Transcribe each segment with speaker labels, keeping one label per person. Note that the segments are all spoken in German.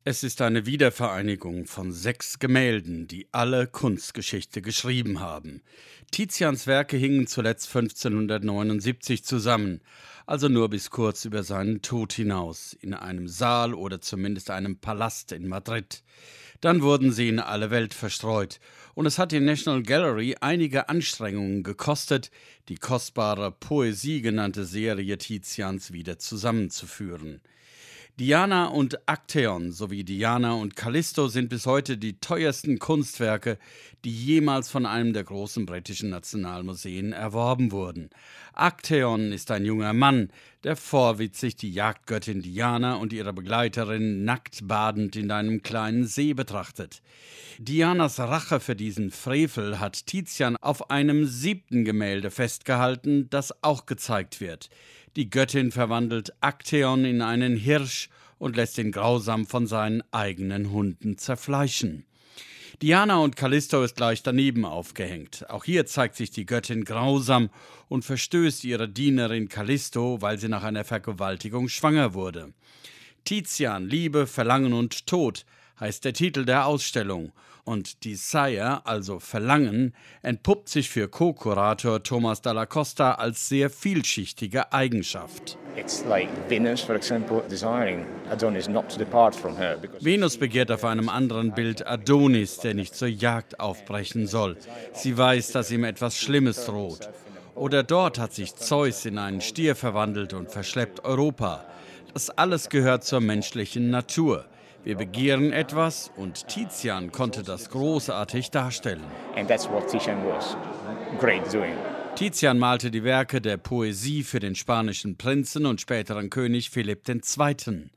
Speaker 1: Es ist eine Wiedervereinigung von 6 Gemälden, die alle Kunstgeschichte geschrieben haben. Tizians Werke hingen zuletzt 1579 zusammen, also nur bis kurz über seinen Tod hinaus, in einem Saal oder zumindest einem Palast in Madrid. Dann wurden sie in alle Welt verstreut, und es hat die National Gallery einige Anstrengungen gekostet, die kostbare Poesie genannte Serie Tizians wieder zusammenzuführen. Diana und Aktäon sowie Diana und Callisto sind bis heute die teuersten Kunstwerke, die jemals von einem der großen britischen Nationalmuseen erworben wurden. Aktäon ist ein junger Mann, der vorwitzig die Jagdgöttin Diana und ihre Begleiterin nackt badend in einem kleinen See betrachtet. Dianas Rache für diesen Frevel hat Tizian auf einem 7. Gemälde festgehalten, das auch gezeigt wird. Die Göttin verwandelt Aktäon in einen Hirsch und lässt ihn grausam von seinen eigenen Hunden zerfleischen. Diana und Callisto ist gleich daneben aufgehängt. Auch hier zeigt sich die Göttin grausam und verstößt ihre Dienerin Callisto, weil sie nach einer Vergewaltigung schwanger wurde. Tizian, Liebe, Verlangen und Tod heißt der Titel der Ausstellung. Und Desire, also Verlangen, entpuppt sich für Co-Kurator Thomas Dalla Costa als sehr vielschichtige Eigenschaft.
Speaker 2: It's like Venus, for example, desiring Adonis not to depart from her.
Speaker 1: Venus begehrt auf einem anderen Bild Adonis, der nicht zur Jagd aufbrechen soll. Sie weiß, dass ihm etwas Schlimmes droht. Oder dort hat sich Zeus in einen Stier verwandelt und verschleppt Europa. Das alles gehört zur menschlichen Natur. Wir begehren etwas und Tizian konnte das großartig darstellen.
Speaker 2: And that's what Titian was great doing.
Speaker 1: Tizian malte die Werke der Poesie für den spanischen Prinzen und späteren König Philipp II.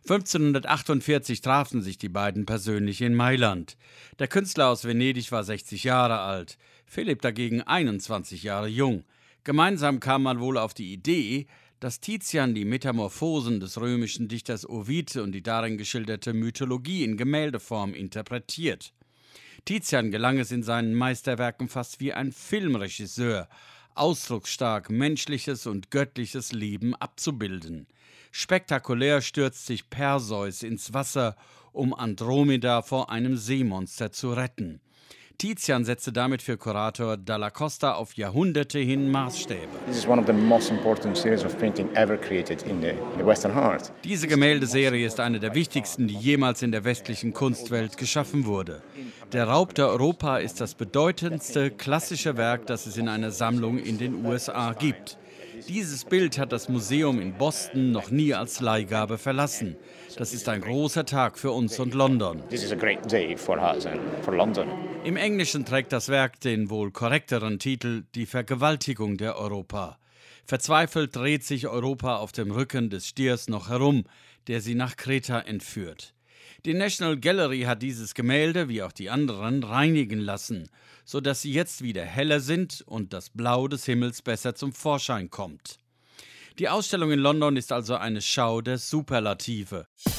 Speaker 1: 1548 trafen sich die beiden persönlich in Mailand. Der Künstler aus Venedig war 60 Jahre alt, Philipp dagegen 21 Jahre jung. Gemeinsam kam man wohl auf die Idee, dass Tizian die Metamorphosen des römischen Dichters Ovid und die darin geschilderte Mythologie in Gemäldeform interpretiert. Tizian gelang es in seinen Meisterwerken fast wie ein Filmregisseur, ausdrucksstark menschliches und göttliches Leben abzubilden. Spektakulär stürzt sich Perseus ins Wasser, um Andromeda vor einem Seemonster zu retten. Tizian setzte damit für Kurator Dalla Costa auf Jahrhunderte hin Maßstäbe.
Speaker 2: This is one of the most important series of painting ever created in the Western art.
Speaker 1: Diese Gemäldeserie ist eine der wichtigsten, die jemals in der westlichen Kunstwelt geschaffen wurde. Der Raub der Europa ist das bedeutendste klassische Werk, das es in einer Sammlung in den USA gibt. Dieses Bild hat das Museum in Boston noch nie als Leihgabe verlassen. Das ist ein großer Tag für uns und London.
Speaker 2: This is a great day for us and for London.
Speaker 1: Im Englischen trägt das Werk den wohl korrekteren Titel »Die Vergewaltigung der Europa«. Verzweifelt dreht sich Europa auf dem Rücken des Stiers noch herum, der sie nach Kreta entführt. Die National Gallery hat dieses Gemälde, wie auch die anderen, reinigen lassen, sodass sie jetzt wieder heller sind und das Blau des Himmels besser zum Vorschein kommt. Die Ausstellung in London ist also eine Schau der Superlative.